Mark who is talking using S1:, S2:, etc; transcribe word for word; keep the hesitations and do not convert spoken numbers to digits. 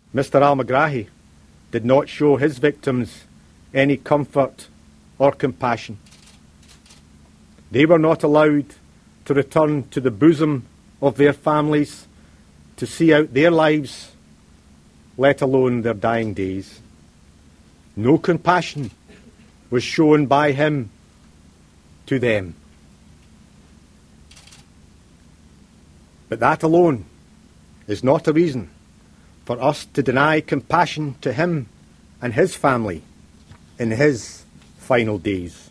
S1: Mister Almagrahi did not show his victims any comfort or compassion. They were not allowed to return to the bosom of their families to see out their lives, let alone their dying days. No compassion was shown by him to them. But that alone is not a reason for us to deny compassion to him and his family in his final days.